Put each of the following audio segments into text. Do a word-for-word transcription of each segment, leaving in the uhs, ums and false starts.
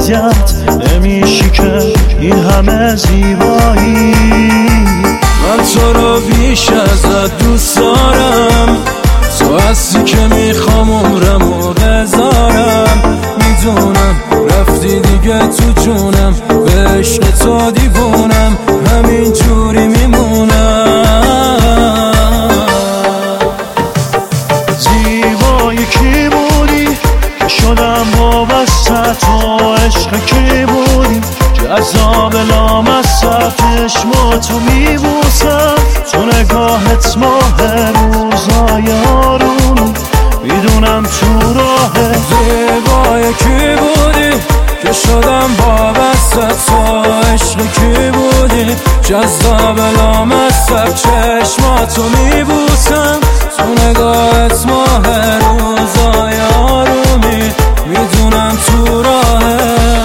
اذیت نمیشی که این همه زیبایی. من تو رو بیش ازت دوست دارم، تو هستی که میخوام عمرمو بذارم. میدونم رفتی دیگه تو جونم، به عشق تو دیوونم، همین جوری میمونم. زیبایی کی بودی که شدم وابسته تو، عشق کی بودی جذاب لامصب، چشماتو میبوسم تو نگاهت ماه روزای آروم، میدونم تو راهه. زیبای کی بودی که شدم وابسته تو، عشق کی بودی جذاب لامصب، چشماتو میبوسم تو نگاهت ماه روزای آرومی، میدونم تو راهه.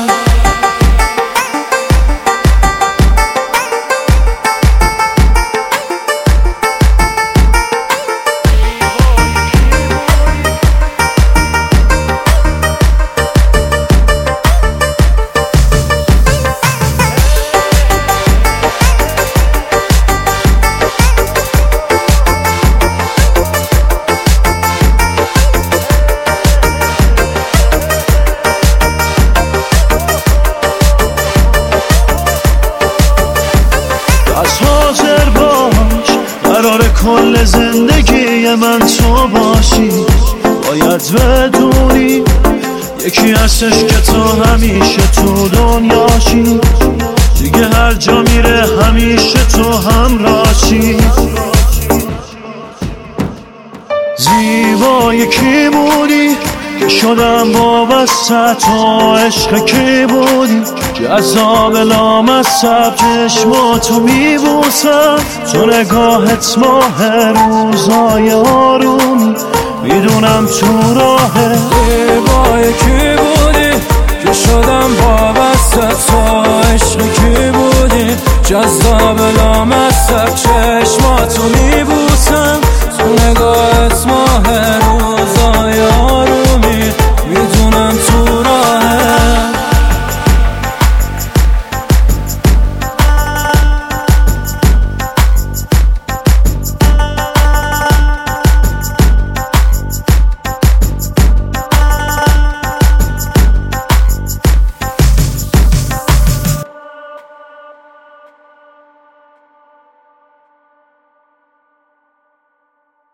حاضر باش قرار کل زندگی من تو باشی، باید بدونی یکی هستش که تو همیشه تو دنیاشی، دیگه هر جا میره همیشه تو همراهشی. زیبای کی بودی که شدم وابسته تو، عشق کی بودی جذاب لامصب، چشماتو میبوسم تو نگاهت ماه روزای آروم، میدونم تو راهه. زیبای